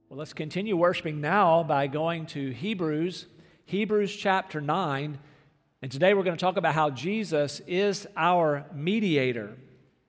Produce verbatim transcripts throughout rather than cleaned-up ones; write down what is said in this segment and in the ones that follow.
Well, let's continue worshiping now by going to Hebrews, Hebrews chapter nine. And today we're going to talk about how Jesus is our mediator.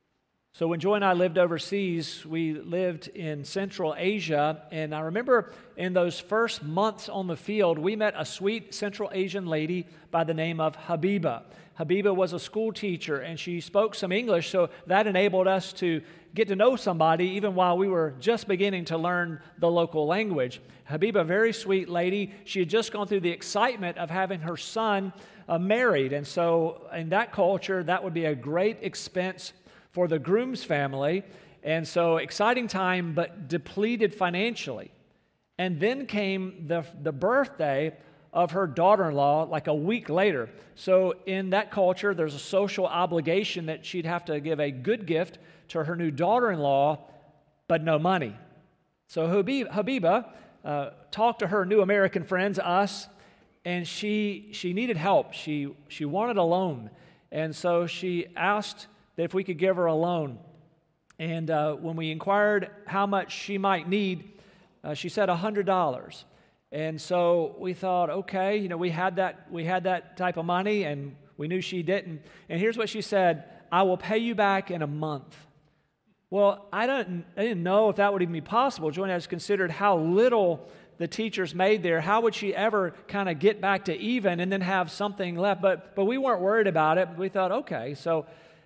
So when Joy and I lived overseas, we lived in Central Asia. And I remember in those first months on the field, we met a sweet Central Asian lady by the name of Habiba. Habiba was a school teacher, and she spoke some English, so that enabled us to get to know somebody even while we were just beginning to learn the local language. Habiba, a very sweet lady. She had just gone through the excitement of having her son uh, married, and so in that culture, that would be a great expense for the groom's family, and so exciting time, but depleted financially. And then came the, the birthday of her daughter-in-law like a week later. So in that culture, there's a social obligation that she'd have to give a good gift to her new daughter-in-law, but no money. So Habib, Habiba uh, talked to her new American friends, us, and she she needed help. She she wanted a loan, and so she asked that if we could give her a loan. And uh, when we inquired how much she might need, uh, she said one hundred dollars. And so we thought, okay, you know, we had that we had that type of money, and we knew she didn't. And here's what she said: "I will pay you back in a month." Well, I don't I didn't know if that would even be possible. Joanna has considered how little the teachers made there. How would she ever kind of get back to even and then have something left? But but we weren't worried about it. We thought, okay, so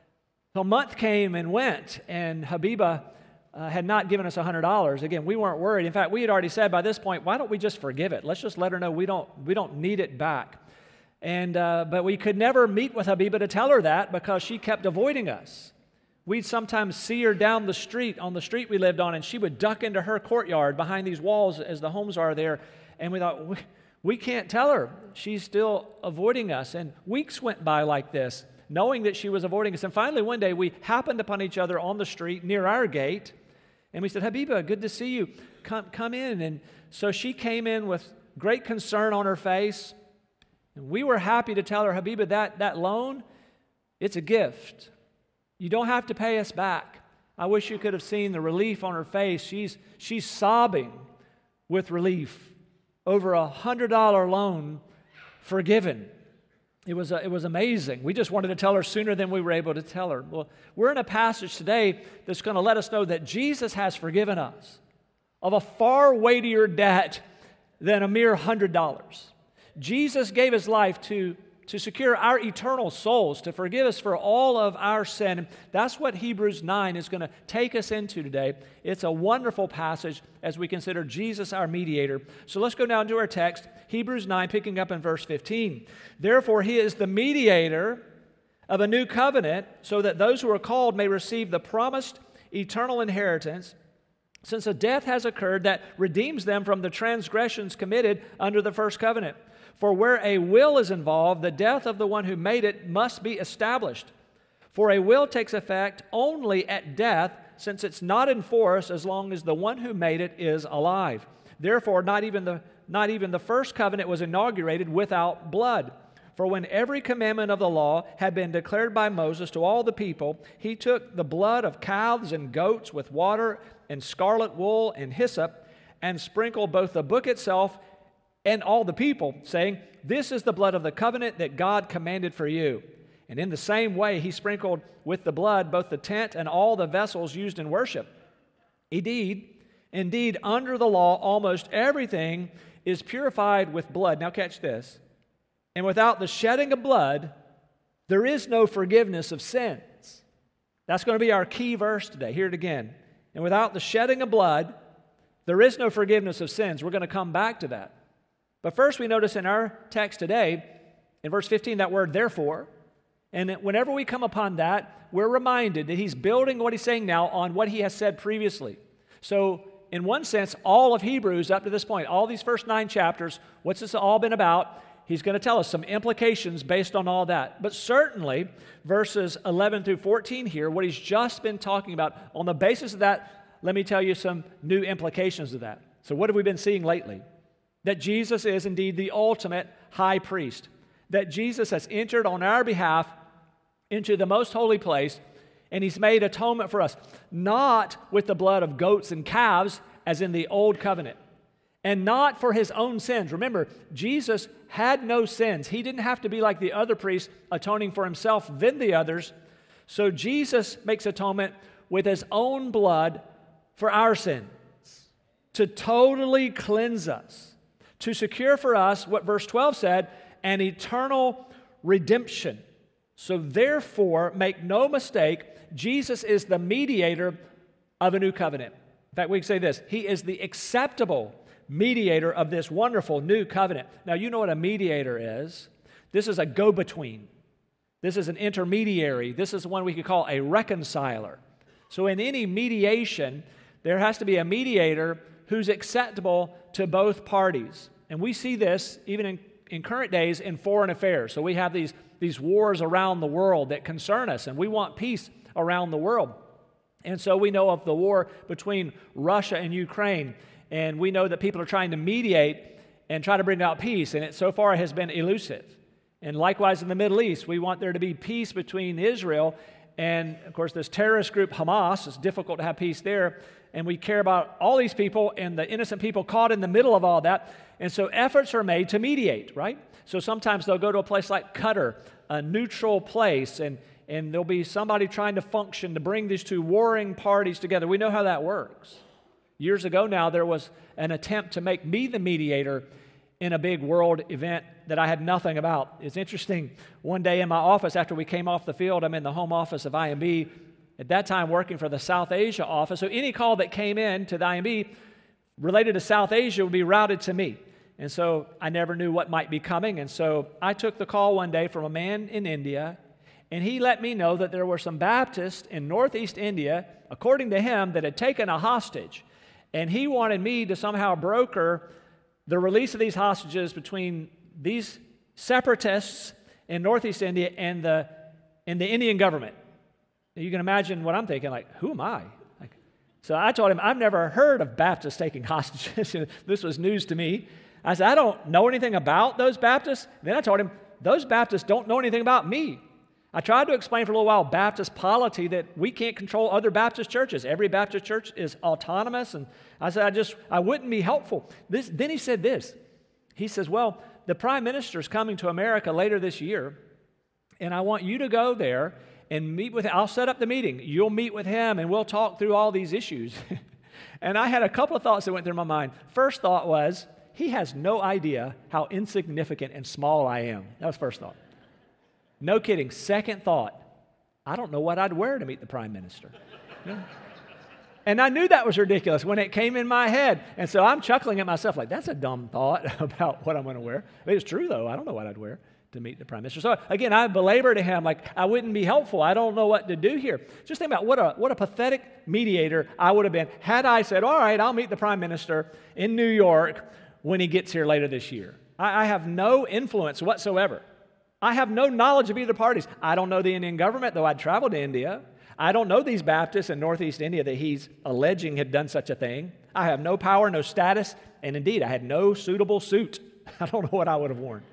a month came and went, and Habiba Uh, had not given us one hundred dollars. Again, we weren't worried. In fact, we had already said by this point, why don't we just forgive it? Let's just let her know we don't we don't need it back. And uh, but we could never meet with Habiba to tell her that because she kept avoiding us. We'd sometimes see her down the street, on the street we lived on, and she would duck into her courtyard behind these walls as the homes are there. And we thought, we, we can't tell her. She's still avoiding us. And weeks went by like this, knowing that she was avoiding us. And finally, one day, we happened upon each other on the street near our gate. And we said, Habiba, good to see you. Come, come in. And so she came in with great concern on her face. And we were happy to tell her, Habiba, that, that loan, it's a gift. You don't have to pay us back. I wish you could have seen the relief on her face. She's, she's sobbing with relief over a one hundred dollar loan forgiven. It was, it was amazing. We just wanted to tell her sooner than we were able to tell her. Well, we're in a passage today that's going to let us know that Jesus has forgiven us of a far weightier debt than a mere one hundred dollars. Jesus gave His life to, to secure our eternal souls, to forgive us for all of our sin. And that's what Hebrews nine is going to take us into today. It's a wonderful passage as we consider Jesus our mediator. So let's go down to our text, Hebrews nine, picking up in verse fifteen. Therefore, He is the mediator of a new covenant, so that those who are called may receive the promised eternal inheritance, since a death has occurred that redeems them from the transgressions committed under the first covenant. For where a will is involved, the death of the one who made it must be established. For a will takes effect only at death, since it's not in force as long as the one who made it is alive. Therefore, not even the not even the first covenant was inaugurated without blood. For when every commandment of the law had been declared by Moses to all the people, he took the blood of calves and goats with water and scarlet wool and hyssop, and sprinkled both the book itself and all the people, saying, "This is the blood of the covenant that God commanded for you." And in the same way, he sprinkled with the blood both the tent and all the vessels used in worship. Indeed, indeed, under the law, almost everything is purified with blood. Now catch this. And without the shedding of blood, there is no forgiveness of sins. That's going to be our key verse today. Hear it again. And without the shedding of blood, there is no forgiveness of sins. We're going to come back to that. But first, we notice in our text today, in verse fifteen, that word therefore. And whenever we come upon that, we're reminded that he's building what he's saying now on what he has said previously. So, in one sense, all of Hebrews up to this point, all these first nine chapters, what's this all been about? He's going to tell us some implications based on all that. But certainly, verses eleven through fourteen here, what he's just been talking about, on the basis of that, let me tell you some new implications of that. So what have we been seeing lately? That Jesus is indeed the ultimate high priest. That Jesus has entered on our behalf into the most holy place, and he's made atonement for us, not with the blood of goats and calves, as in the old covenant, and not for his own sins. Remember, Jesus had no sins. He didn't have to be like the other priests, atoning for himself, then the others. So Jesus makes atonement with his own blood for our sins, to totally cleanse us, to secure for us what verse twelve said, an eternal redemption. So therefore, make no mistake, Jesus is the mediator of a new covenant. In fact, we can say this, he is the acceptable mediator of this wonderful new covenant. Now, you know what a mediator is. This is a go-between. This is an intermediary. This is one we could call a reconciler. So in any mediation, there has to be a mediator who's acceptable to both parties. And we see this even in, in current days in foreign affairs. So we have these, these wars around the world that concern us, and we want peace around the world. And so we know of the war between Russia and Ukraine, and we know that people are trying to mediate and try to bring about peace, and it so far has been elusive. And likewise in the Middle East, we want there to be peace between Israel and, of course, this terrorist group Hamas. It's difficult to have peace there, and we care about all these people and the innocent people caught in the middle of all that. And so efforts are made to mediate, right? So sometimes they'll go to a place like Qatar, a neutral place, and and there'll be somebody trying to function to bring these two warring parties together. We know how that works. Years ago now, there was an attempt to make me the mediator in a big world event that I had nothing about. It's interesting, one day in my office after we came off the field, I'm in the home office of I M B, at that time working for the South Asia office, so any call that came in to the I M B related to South Asia would be routed to me. And so I never knew what might be coming, and so I took the call one day from a man in India, and he let me know that there were some Baptists in northeast India, according to him, that had taken a hostage. And he wanted me to somehow broker the release of these hostages between these separatists in northeast India and the, and the Indian government. You can imagine what I'm thinking, like, who am I? Like, so I told him, I've never heard of Baptists taking hostages. This was news to me. I said, I don't know anything about those Baptists. Then I told him, those Baptists don't know anything about me. I tried to explain for a little while Baptist polity, that we can't control other Baptist churches. Every Baptist church is autonomous. And I said, I just, I wouldn't be helpful. This, then he said this. He says, well, the prime minister is coming to America later this year, and I want you to go there and meet with him. I'll set up the meeting. You'll meet with him, and we'll talk through all these issues. And I had a couple of thoughts that went through my mind. First thought was, he has no idea how insignificant and small I am. That was first thought. No kidding. Second thought, I don't know what I'd wear to meet the prime minister. Yeah. And I knew that was ridiculous when it came in my head. And so I'm chuckling at myself like, that's a dumb thought about what I'm going to wear. But it's true, though. I don't know what I'd wear to meet the prime minister. So again, I belabor to him like, I wouldn't be helpful. I don't know what to do here. Just think about what a, what a pathetic mediator I would have been had I said, all right, I'll meet the prime minister in New York when he gets here later this year. I, I have no influence whatsoever. I have no knowledge of either parties. I don't know the Indian government, though I'd traveled to India. I don't know these Baptists in northeast India that he's alleging had done such a thing. I have no power, no status, and indeed, I had no suitable suit. I don't know what I would have worn.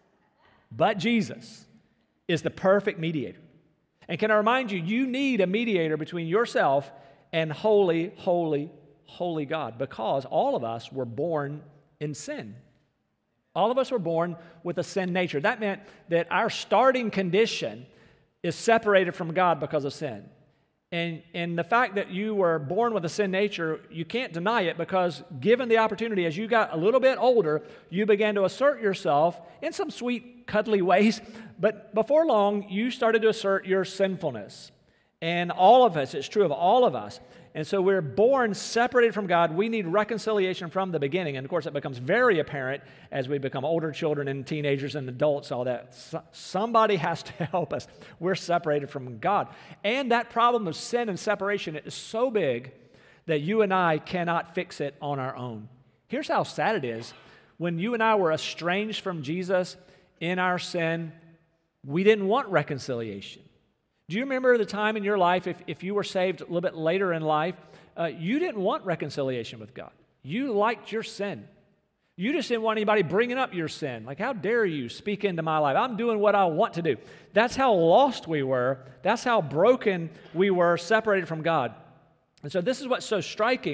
But Jesus is the perfect mediator. And can I remind you, you need a mediator between yourself and holy, holy, holy God, because all of us were born in sin. All of us were born with a sin nature. That meant that our starting condition is separated from God because of sin. And, and the fact that you were born with a sin nature, you can't deny it, because given the opportunity, as you got a little bit older, you began to assert yourself in some sweet, cuddly ways. But before long, you started to assert your sinfulness. And all of us, it's true of all of us. And so we're born separated from God. We need reconciliation from the beginning. And of course, it becomes very apparent as we become older children and teenagers and adults, all that. So, somebody has to help us. We're separated from God. And that problem of sin and separation is so big that you and I cannot fix it on our own. Here's how sad it is. When you and I were estranged from Jesus in our sin, we didn't want reconciliation. Do you remember the time in your life, if, if you were saved a little bit later in life, uh, you didn't want reconciliation with God. You liked your sin. You just didn't want anybody bringing up your sin. Like, how dare you speak into my life? I'm doing what I want to do. That's how lost we were. That's how broken we were, separated from God. And so this is what's so striking.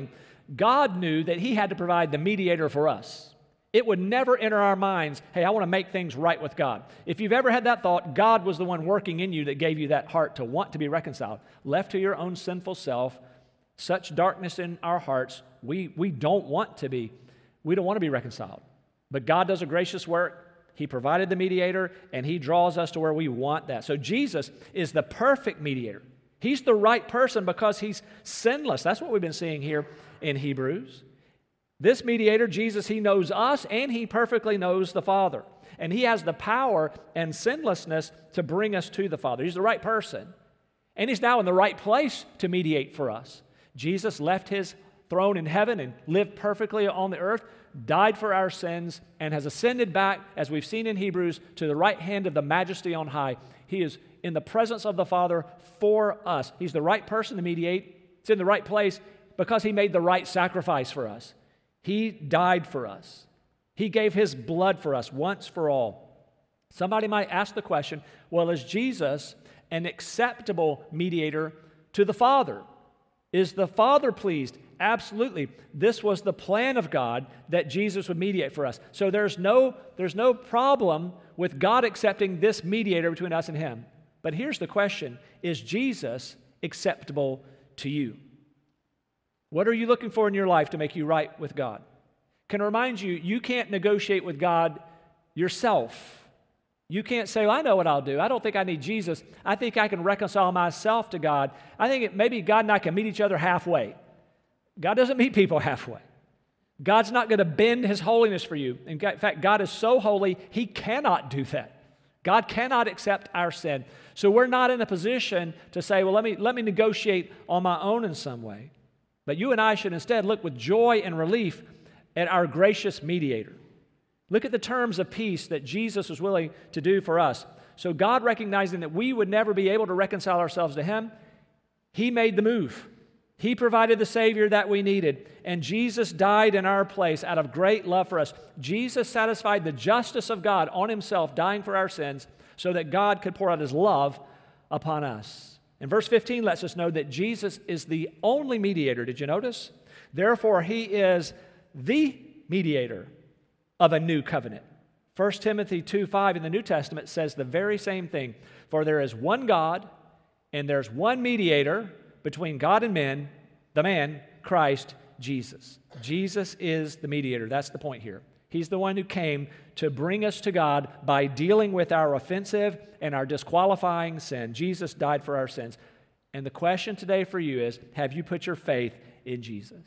God knew that he had to provide the mediator for us. It would never enter our minds, hey, I want to make things right with God. If you've ever had that thought, God was the one working in you that gave you that heart to want to be reconciled. Left to your own sinful self, such darkness in our hearts, we, we don't want to be, we don't want to be reconciled. But God does a gracious work. He provided the mediator, and he draws us to where we want that. So Jesus is the perfect mediator. He's the right person because he's sinless. That's what we've been seeing here in Hebrews. This mediator, Jesus, he knows us and he perfectly knows the Father. And he has the power and sinlessness to bring us to the Father. He's the right person. And he's now in the right place to mediate for us. Jesus left his throne in heaven and lived perfectly on the earth, died for our sins, and has ascended back, as we've seen in Hebrews, to the right hand of the Majesty on high. He is in the presence of the Father for us. He's the right person to mediate. It's in the right place because he made the right sacrifice for us. He died for us. He gave his blood for us once for all. Somebody might ask the question, well, is Jesus an acceptable mediator to the Father? Is the Father pleased? Absolutely. This was the plan of God that Jesus would mediate for us. So there's no, there's no problem with God accepting this mediator between us and him. But here's the question, is Jesus acceptable to you? What are you looking for in your life to make you right with God? Can I remind you, you can't negotiate with God yourself. You can't say, well, I know what I'll do. I don't think I need Jesus. I think I can reconcile myself to God. I think it, maybe God and I can meet each other halfway. God doesn't meet people halfway. God's not going to bend his holiness for you. In fact, God is so holy, he cannot do that. God cannot accept our sin. So we're not in a position to say, well, let me, let me negotiate on my own in some way. But you and I should instead look with joy and relief at our gracious mediator. Look at the terms of peace that Jesus was willing to do for us. So God, recognizing that we would never be able to reconcile ourselves to him, he made the move. He provided the Savior that we needed, and Jesus died in our place out of great love for us. Jesus satisfied the justice of God on himself, dying for our sins, so that God could pour out his love upon us. And verse fifteen lets us know that Jesus is the only mediator. Did you notice? Therefore, he is the mediator of a new covenant. First Timothy two five in the New Testament says the very same thing. For there is one God, and there's one mediator between God and men, the man, Christ Jesus. Jesus is the mediator. That's the point here. He's the one who came to bring us to God by dealing with our offensive and our disqualifying sin. Jesus died for our sins. And the question today for you is, have you put your faith in Jesus?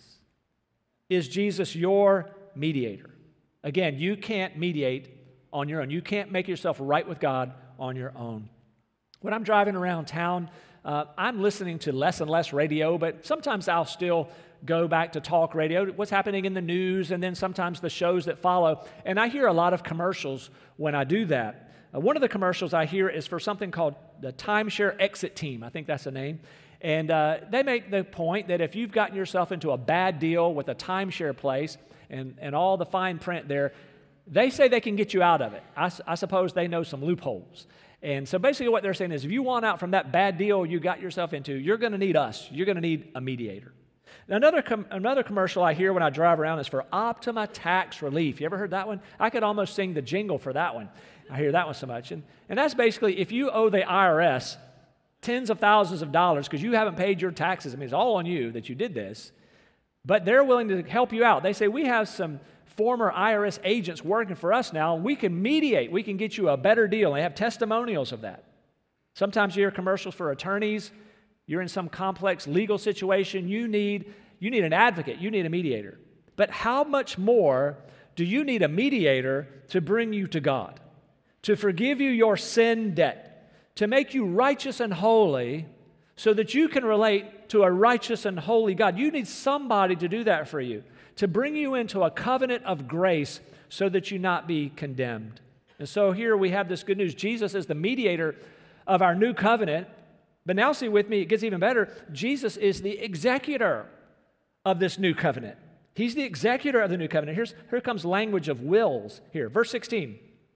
Is Jesus your mediator? Again, you can't mediate on your own. You can't make yourself right with God on your own. When I'm driving around town, uh, I'm listening to less and less radio, but sometimes I'll still go back to talk radio, what's happening in the news, and then sometimes the shows that follow. And I hear a lot of commercials when I do that. Uh, one of the commercials I hear is for something called the Timeshare Exit Team. I think that's the name. And uh, they make the point that if you've gotten yourself into a bad deal with a timeshare place and, and all the fine print there, they say they can get you out of it. I, I suppose they know some loopholes. And so basically what they're saying is if you want out from that bad deal you got yourself into, you're going to need us. You're going to need a mediator. Now, another, com- another commercial I hear when I drive around is for Optima Tax Relief. You ever heard that one? I could almost sing the jingle for that one. I hear that one so much. And, and that's basically if you owe the I R S tens of thousands of dollars because you haven't paid your taxes, I mean, it's all on you that you did this, but they're willing to help you out. They say, we have some former I R S agents working for us now, and we can mediate. We can get you a better deal. And they have testimonials of that. Sometimes you hear commercials for attorneys. You're in some complex legal situation. You need, you need an advocate. You need a mediator. But how much more do you need a mediator to bring you to God, to forgive you your sin debt, to make you righteous and holy so that you can relate to a righteous and holy God? You need somebody to do that for you, to bring you into a covenant of grace so that you not be condemned. And so here we have this good news. Jesus is the mediator of our new covenant. But now see with me, it gets even better. Jesus is the executor of this new covenant. He's the executor of the new covenant. Here's, here comes language of wills here. Verse sixteen.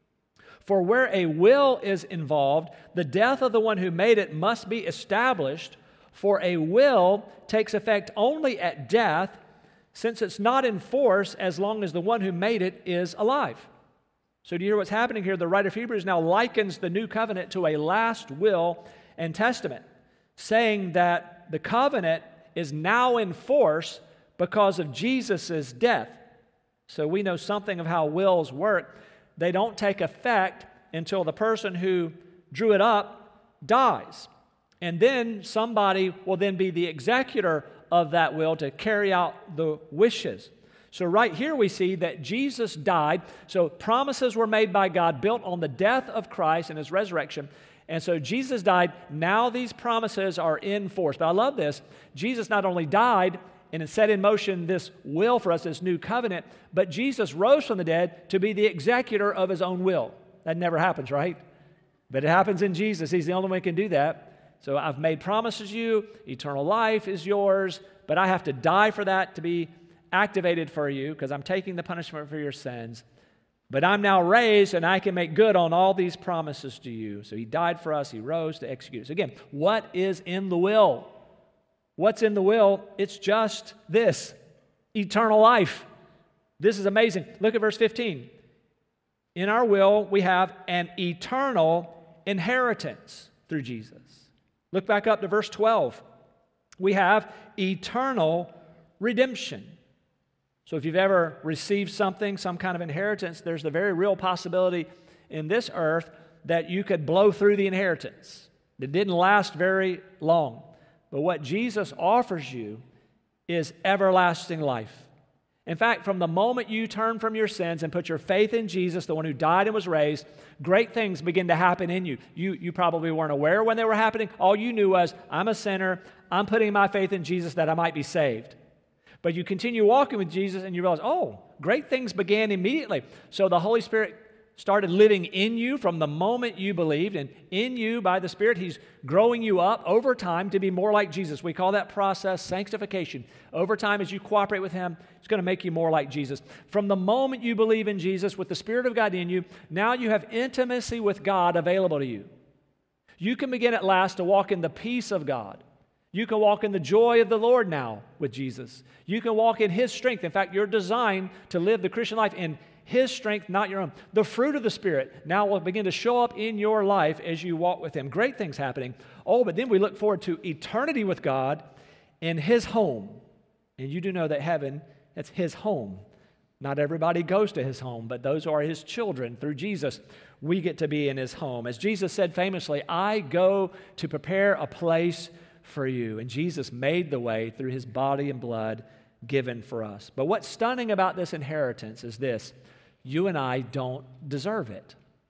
For where a will is involved, the death of the one who made it must be established. For a will takes effect only at death, since it's not in force as long as the one who made it is alive. So do you hear what's happening here? The writer of Hebrews now likens the new covenant to a last will and testament, saying that the covenant is now in force because of Jesus' death. So we know something of how wills work. They don't take effect until the person who drew it up dies. And then somebody will then be the executor of that will to carry out the wishes. So right here we see that Jesus died. So promises were made by God built on the death of Christ and His resurrection. And so Jesus died. Now these promises are in force. But I love this. Jesus not only died and it set in motion this will for us, this new covenant, but Jesus rose from the dead to be the executor of His own will. That never happens, right? But it happens in Jesus. He's the only one who can do that. So I've made promises to you. Eternal life is yours, but I have to die for that to be activated for you because I'm taking the punishment for your sins. But I'm now raised and I can make good on all these promises to you. So He died for us. He rose to execute us. Again, what is in the will? What's in the will? It's just this, eternal life. This is amazing. Look at verse fifteen. In our will, we have an eternal inheritance through Jesus. Look back up to verse twelve. We have eternal redemption. So if you've ever received something, some kind of inheritance, there's the very real possibility in this earth that you could blow through the inheritance. It didn't last very long. But what Jesus offers you is everlasting life. In fact, from the moment you turn from your sins and put your faith in Jesus, the one who died and was raised, great things begin to happen in you. You, you probably weren't aware when they were happening. All you knew was, I'm a sinner. I'm putting my faith in Jesus that I might be saved. But you continue walking with Jesus and you realize, oh, great things began immediately. So the Holy Spirit started living in you from the moment you believed, and in you by the Spirit, He's growing you up over time to be more like Jesus. We call that process sanctification. Over time, as you cooperate with Him, it's going to make you more like Jesus. From the moment you believe in Jesus with the Spirit of God in you, now you have intimacy with God available to you. You can begin at last to walk in the peace of God. You can walk in the joy of the Lord now with Jesus. You can walk in His strength. In fact, you're designed to live the Christian life in His strength, not your own. The fruit of the Spirit now will begin to show up in your life as you walk with Him. Great things happening. Oh, but then we look forward to eternity with God in His home. And you do know that heaven, that's His home. Not everybody goes to His home, but those who are His children through Jesus, we get to be in His home. As Jesus said famously, I go to prepare a place for you. And Jesus made the way through His body and blood given for us. But what's stunning about this inheritance is this. You and I don't deserve it.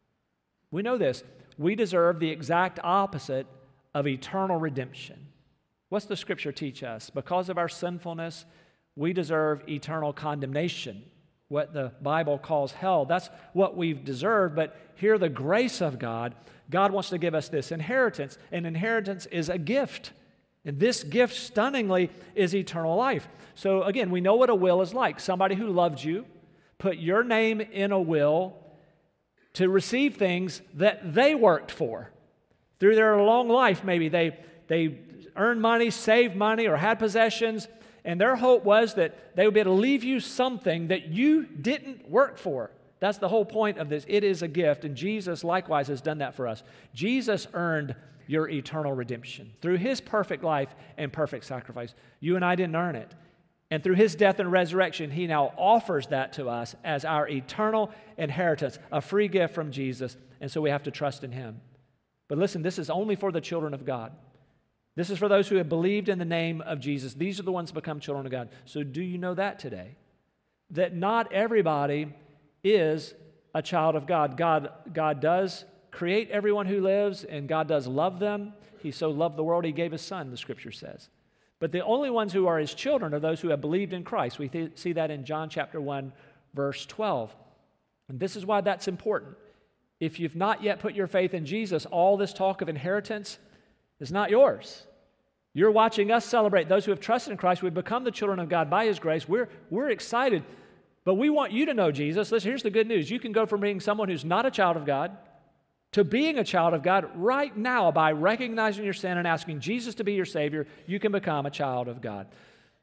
We know this. We deserve the exact opposite of eternal redemption. What's the Scripture teach us? Because of our sinfulness, we deserve eternal condemnation, what the Bible calls hell. That's what we've deserved, but here the grace of God, God wants to give us this inheritance. An inheritance is a gift. And this gift, stunningly, is eternal life. So again, we know what a will is like. Somebody who loved you put your name in a will to receive things that they worked for. Through their long life, maybe they, they earned money, saved money, or had possessions, and their hope was that they would be able to leave you something that you didn't work for. That's the whole point of this. It is a gift, and Jesus likewise has done that for us. Jesus earned your eternal redemption through His perfect life and perfect sacrifice. You and I didn't earn it. And through His death and resurrection, He now offers that to us as our eternal inheritance, a free gift from Jesus, and so we have to trust in Him. But listen, this is only for the children of God. This is for those who have believed in the name of Jesus. These are the ones who become children of God. So do you know that today? That not everybody is a child of God. God, God does create everyone who lives, and God does love them. He so loved the world, He gave His Son, the Scripture says. But the only ones who are His children are those who have believed in Christ. We th- see that in John chapter one, verse twelve. And this is why that's important. If you've not yet put your faith in Jesus, all this talk of inheritance is not yours. You're watching us celebrate those who have trusted in Christ. We've become the children of God by His grace. We're, we're excited. But we want you to know Jesus. Listen, here's the good news. You can go from being someone who's not a child of God to being a child of God right now by recognizing your sin and asking Jesus to be your Savior. You can become a child of God.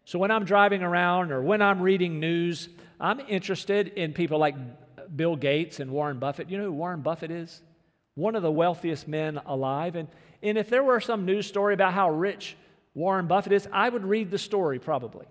So when I'm driving around or when I'm reading news, I'm interested in people like Bill Gates and Warren Buffett. You know who Warren Buffett is? One of the wealthiest men alive. And, and if there were some news story about how rich Warren Buffett is, I would read the story probably.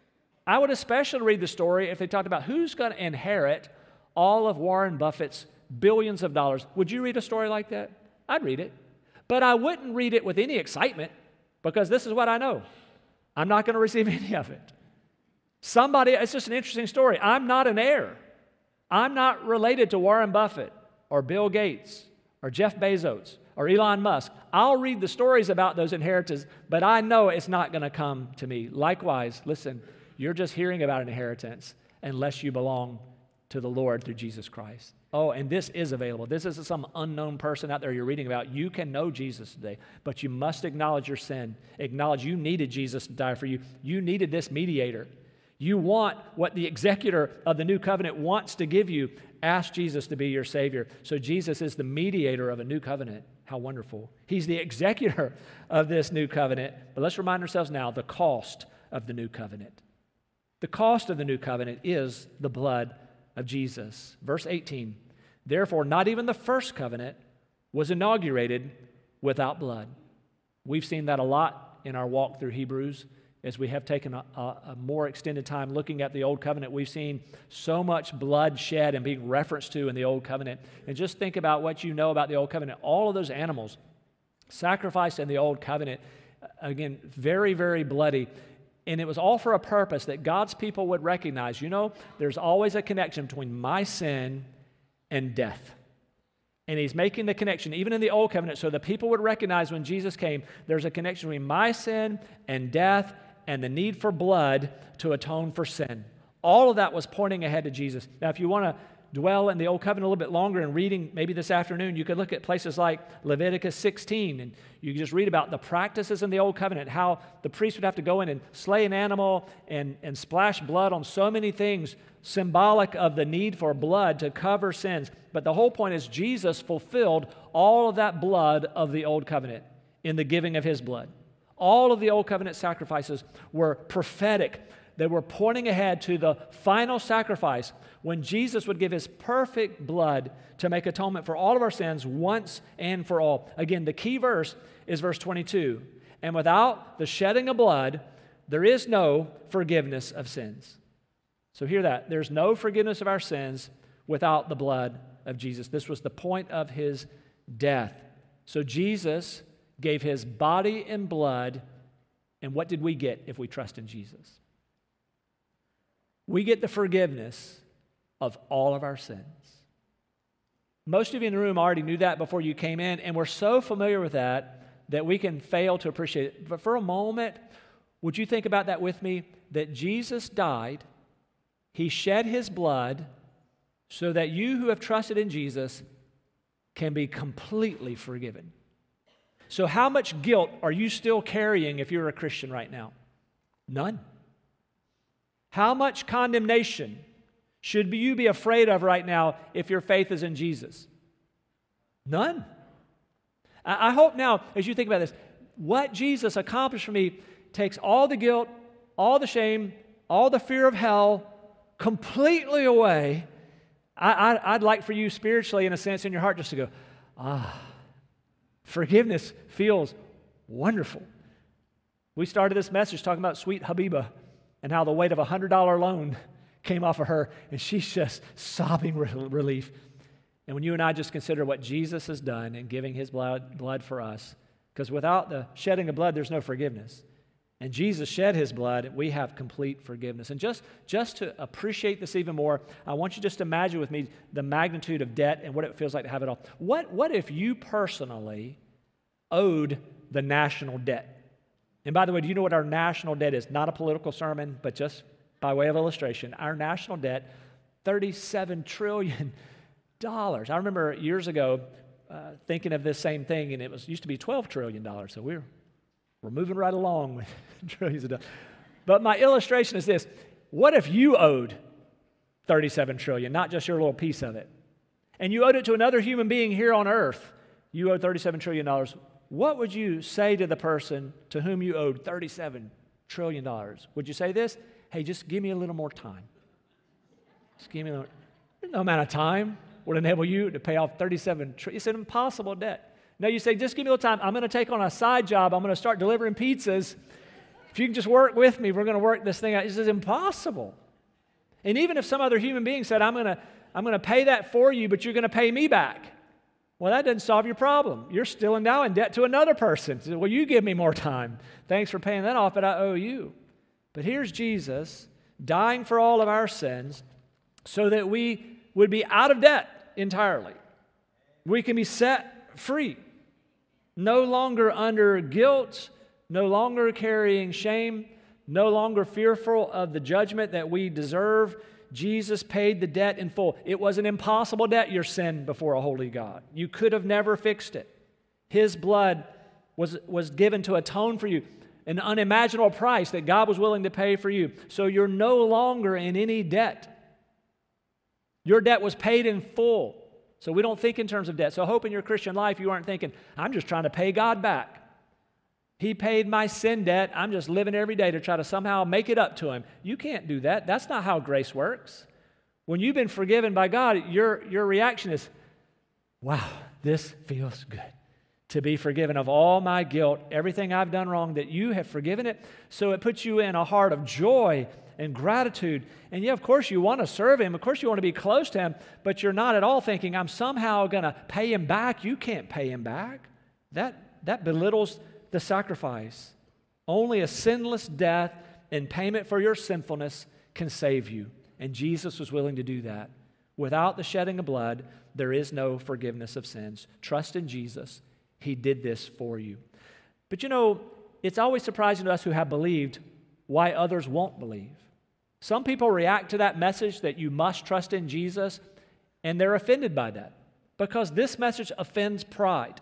I would especially read the story if they talked about who's going to inherit all of Warren Buffett's billions of dollars. Would you read a story like that? I'd read it. But I wouldn't read it with any excitement because this is what I know. I'm not going to receive any of it. Somebody, it's just an interesting story. I'm not an heir. I'm not related to Warren Buffett or Bill Gates or Jeff Bezos or Elon Musk. I'll read the stories about those inheritances, but I know it's not going to come to me. Likewise, listen, you're just hearing about an inheritance unless you belong to the Lord through Jesus Christ. Oh, and this is available. This isn't some unknown person out there you're reading about. You can know Jesus today, but you must acknowledge your sin. Acknowledge you needed Jesus to die for you. You needed this mediator. You want what the executor of the new covenant wants to give you. Ask Jesus to be your Savior. So Jesus is the mediator of a new covenant. How wonderful. He's the executor of this new covenant. But let's remind ourselves now the cost of the new covenant. The cost of the new covenant is the blood of Jesus. Verse eighteen, therefore, not even the first covenant was inaugurated without blood. We've seen that a lot in our walk through Hebrews as we have taken a, a, a more extended time looking at the Old Covenant. We've seen so much blood shed and being referenced to in the Old Covenant. And just think about what you know about the Old Covenant. All of those animals sacrificed in the Old Covenant, again, very, very bloody. And it was all for a purpose that God's people would recognize, you know, there's always a connection between my sin and death. And he's making the connection, even in the Old Covenant, so the people would recognize when Jesus came, there's a connection between my sin and death and the need for blood to atone for sin. All of that was pointing ahead to Jesus. Now, if you want to dwell in the Old Covenant a little bit longer and reading maybe this afternoon, you could look at places like Leviticus sixteen, and you can just read about the practices in the Old Covenant, how the priest would have to go in and slay an animal and, and splash blood on so many things, symbolic of the need for blood to cover sins. But the whole point is Jesus fulfilled all of that blood of the Old Covenant in the giving of his blood. All of the Old Covenant sacrifices were prophetic. They were pointing ahead to the final sacrifice when Jesus would give his perfect blood to make atonement for all of our sins once and for all. Again, the key verse is verse twenty-two. And without the shedding of blood, there is no forgiveness of sins. So hear that. There's no forgiveness of our sins without the blood of Jesus. This was the point of his death. So Jesus gave his body and blood, and what did we get if we trust in Jesus? We get the forgiveness of all of our sins. Most of you in the room already knew that before you came in, and we're so familiar with that that we can fail to appreciate it. But for a moment, would you think about that with me? That Jesus died, he shed his blood so that you who have trusted in Jesus can be completely forgiven. So how much guilt are you still carrying if you're a Christian right now? None. How much condemnation should you be afraid of right now if your faith is in Jesus? None. I hope now, as you think about this, what Jesus accomplished for me takes all the guilt, all the shame, all the fear of hell completely away. I, I, I'd like for you spiritually, in a sense, in your heart, just to go, ah, forgiveness feels wonderful. We started this message talking about sweet Habiba and how the weight of a one hundred dollar loan came off of her, and she's just sobbing relief. And when you and I just consider what Jesus has done in giving his blood, blood for us, because without the shedding of blood, there's no forgiveness. And Jesus shed his blood, we have complete forgiveness. And just, just to appreciate this even more, I want you just to imagine with me the magnitude of debt and what it feels like to have it all. What, what if you personally owed the national debt? And by the way, do you know what our national debt is? Not a political sermon, but just by way of illustration. Our national debt, thirty-seven trillion dollars. I remember years ago uh, thinking of this same thing, and it was used to be twelve trillion dollars. So we're, we're moving right along with trillions of dollars. But my illustration is this. What if you owed thirty-seven trillion dollars, not just your little piece of it, and you owed it to another human being here on earth? You owed thirty-seven trillion dollars. What would you say to the person to whom you owed thirty-seven trillion dollars. Would you say this? Hey, just give me a little more time. Just give me a little, no amount of time would enable you to pay off thirty-seven trillion. It's an impossible debt. No, you say, just give me a little time. I'm going to take on a side job. I'm going to start delivering pizzas. If you can just work with me, we're going to work this thing out. This is impossible. And even if some other human being said, I'm going to, I'm going to pay that for you, but you're going to pay me back. Well, that doesn't solve your problem. You're still now in debt to another person. So, well, you give me more time. Thanks for paying that off, but I owe you. But here's Jesus dying for all of our sins so that we would be out of debt entirely. We can be set free, no longer under guilt, no longer carrying shame, no longer fearful of the judgment that we deserve. Jesus paid the debt in full. It was an impossible debt, your sin before a holy God. You could have never fixed it. His blood was, was given to atone for you, an unimaginable price that God was willing to pay for you. So you're no longer in any debt. Your debt was paid in full. So we don't think in terms of debt. So I hope in your Christian life you aren't thinking, I'm just trying to pay God back. He paid my sin debt. I'm just living every day to try to somehow make it up to Him. You can't do that. That's not how grace works. When you've been forgiven by God, your, your reaction is, wow, this feels good. To be forgiven of all my guilt, everything I've done wrong, that you have forgiven it. So it puts you in a heart of joy and gratitude. And yeah, of course you want to serve Him. Of course you want to be close to Him, but you're not at all thinking, I'm somehow going to pay Him back. You can't pay Him back. That, that belittles the sacrifice. Only a sinless death and payment for your sinfulness can save you. And Jesus was willing to do that. Without the shedding of blood, there is no forgiveness of sins. Trust in Jesus. He did this for you. But you know, it's always surprising to us who have believed why others won't believe. Some people react to that message that you must trust in Jesus, and they're offended by that because this message offends pride.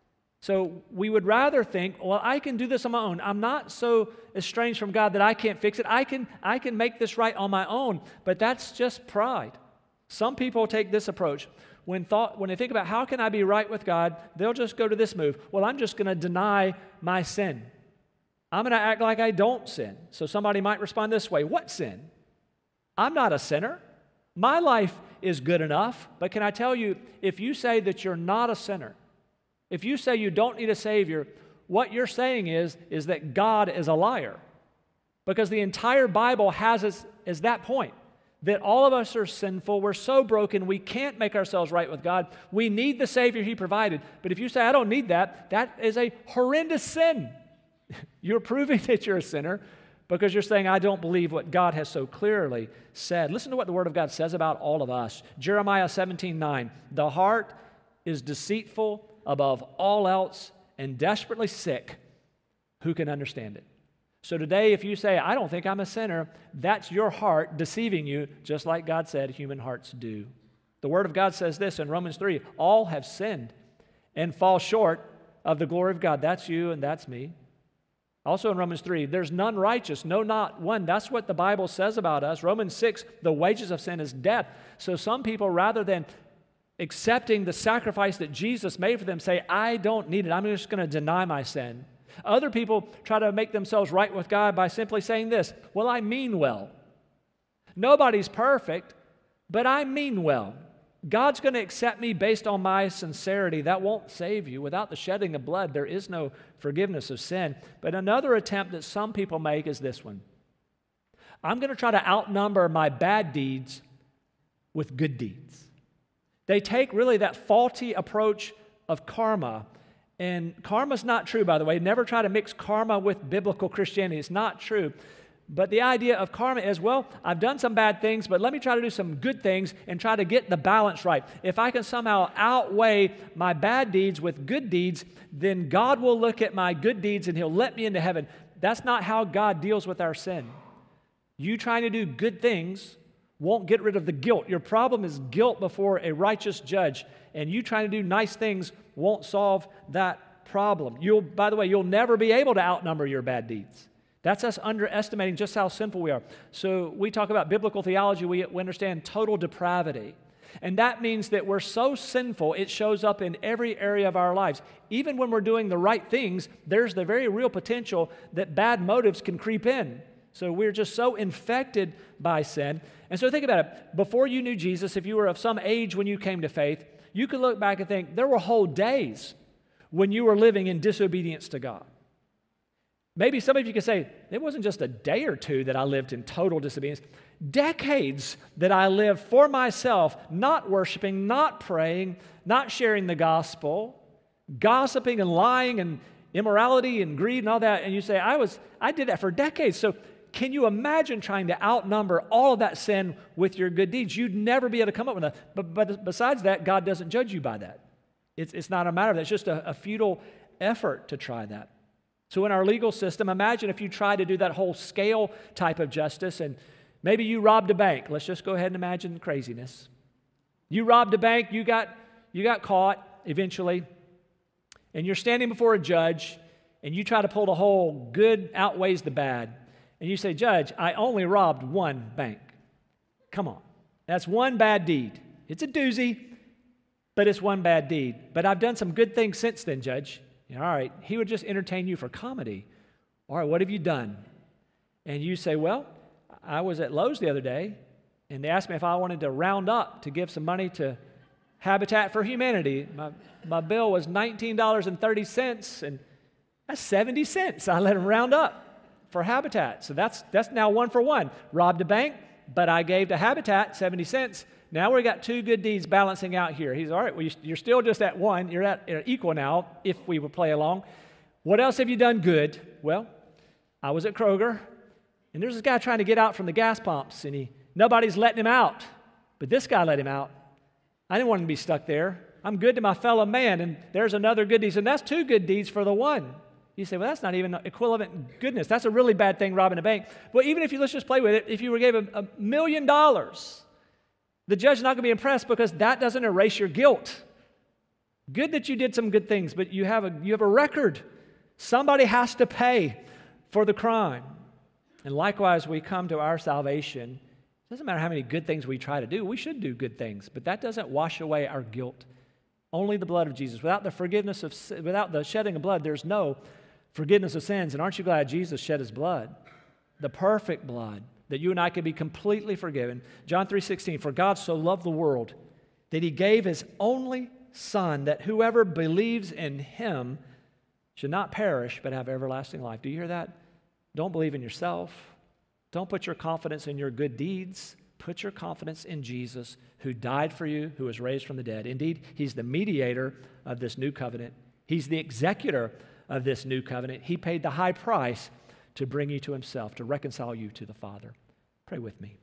So we would rather think, well, I can do this on my own. I'm not so estranged from God that I can't fix it. I can, I can make this right on my own. But that's just pride. Some people take this approach. When, thought, when they think about how can I be right with God, they'll just go to this move. Well, I'm just going to deny my sin. I'm going to act like I don't sin. So somebody might respond this way. What sin? I'm not a sinner. My life is good enough. But can I tell you, if you say that you're not a sinner, if you say you don't need a Savior, what you're saying is, is that God is a liar. Because the entire Bible has us as that point, that all of us are sinful, we're so broken, we can't make ourselves right with God. We need the Savior He provided. But if you say, I don't need that, that is a horrendous sin. You're proving that you're a sinner because you're saying, I don't believe what God has so clearly said. Listen to what the Word of God says about all of us. Jeremiah seventeen nine, the heart is deceitful above all else and desperately sick. Who can understand it? So today, if you say, I don't think I'm a sinner, that's your heart deceiving you, just like God said human hearts do. The Word of God says this in Romans three, all have sinned and fall short of the glory of God. That's you and that's me. Also in Romans three, there's none righteous, no, not one. That's what the Bible says about us. Romans six, the wages of sin is death. So some people, rather than accepting the sacrifice that Jesus made for them, say, I don't need it. I'm just going to deny my sin. Other people try to make themselves right with God by simply saying this, well, I mean well. Nobody's perfect, but I mean well. God's going to accept me based on my sincerity. That won't save you. Without the shedding of blood, there is no forgiveness of sin. But another attempt that some people make is this one. I'm going to try to outnumber my bad deeds with good deeds. They take really that faulty approach of karma. And karma's not true, by the way. Never try to mix karma with biblical Christianity. It's not true. But the idea of karma is, well, I've done some bad things, but let me try to do some good things and try to get the balance right. If I can somehow outweigh my bad deeds with good deeds, then God will look at my good deeds and He'll let me into heaven. That's not how God deals with our sin. You trying to do good things won't get rid of the guilt. Your problem is guilt before a righteous judge, and you trying to do nice things won't solve that problem. You'll, by the way, you'll never be able to outnumber your bad deeds. That's us underestimating just how sinful we are. So we talk about biblical theology, we, we understand total depravity. And that means that we're so sinful, it shows up in every area of our lives. Even when we're doing the right things, there's the very real potential that bad motives can creep in. So we're just so infected by sin. And so think about it. Before you knew Jesus, if you were of some age when you came to faith, you could look back and think there were whole days when you were living in disobedience to God. Maybe some of you could say, it wasn't just a day or two that I lived in total disobedience. Decades that I lived for myself, not worshiping, not praying, not sharing the gospel, gossiping and lying and immorality and greed and all that. And you say, I was, I did that for decades. So can you imagine trying to outnumber all of that sin with your good deeds? You'd never be able to come up with that. But, but besides that, God doesn't judge you by that. It's, it's not a matter of that. It's just a, a futile effort to try that. So in our legal system, imagine if you tried to do that whole scale type of justice, and maybe you robbed a bank. Let's just go ahead and imagine craziness. You robbed a bank, you got, you got caught eventually, and you're standing before a judge, and you try to pull the whole good outweighs the bad. And you say, Judge, I only robbed one bank. Come on. That's one bad deed. It's a doozy, but it's one bad deed. But I've done some good things since then, Judge. All right, he would just entertain you for comedy. All right, what have you done? And you say, well, I was at Lowe's the other day, and they asked me if I wanted to round up to give some money to Habitat for Humanity. My, my bill was nineteen dollars and thirty cents, and that's seventy cents. I let them round up for Habitat. So that's, that's now one for one. Robbed a bank, but I gave to Habitat seventy cents. Now we got two good deeds balancing out here. He's, all right, well, you're still just at one. You're at you're equal now, if we would play along. What else have you done good? Well, I was at Kroger, and there's this guy trying to get out from the gas pumps, and he nobody's letting him out. But this guy let him out. I didn't want him to be stuck there. I'm good to my fellow man, and there's another good deed. And that's two good deeds for the one. You say, well, that's not even equivalent goodness. That's a really bad thing, robbing a bank. Well, even if you, let's just play with it, if you were gave a, a million dollars, the judge is not going to be impressed because that doesn't erase your guilt. Good that you did some good things, but you have a, you have a record. Somebody has to pay for the crime. And likewise, we come to our salvation. It doesn't matter how many good things we try to do. We should do good things, but that doesn't wash away our guilt. Only the blood of Jesus. Without the forgiveness of, without the shedding of blood, there's no forgiveness of sins. And aren't you glad Jesus shed his blood? The perfect blood, that you and I could be completely forgiven. John three sixteen, for God so loved the world that he gave his only Son, that whoever believes in him should not perish but have everlasting life. Do you hear that? Don't believe in yourself. Don't put your confidence in your good deeds. Put your confidence in Jesus, who died for you, who was raised from the dead. Indeed, he's the mediator of this new covenant. He's the executor of this new covenant. He paid the high price to bring you to himself, to reconcile you to the Father. Pray with me.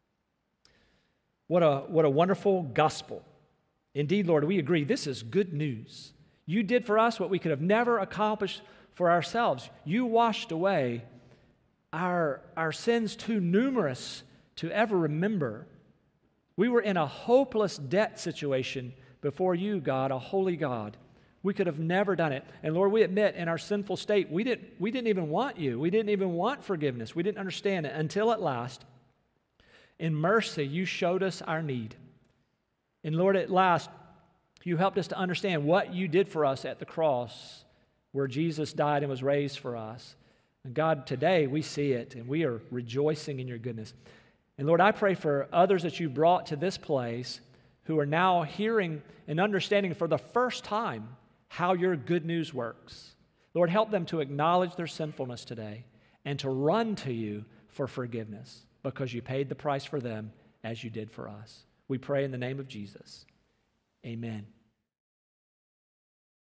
What a, what a wonderful gospel. Indeed, Lord, we agree, this is good news. You did for us what we could have never accomplished for ourselves. You washed away our, our sins too numerous to ever remember. We were in a hopeless debt situation before you, God, a holy God. We could have never done it. And Lord, we admit in our sinful state, we didn't, we didn't even want you. We didn't even want forgiveness. We didn't understand it until at last, in mercy, you showed us our need. And Lord, at last, you helped us to understand what you did for us at the cross, where Jesus died and was raised for us. And God, today we see it, and we are rejoicing in your goodness. And Lord, I pray for others that you brought to this place who are now hearing and understanding for the first time how your good news works. Lord, help them to acknowledge their sinfulness today and to run to you for forgiveness because you paid the price for them as you did for us. We pray in the name of Jesus. Amen.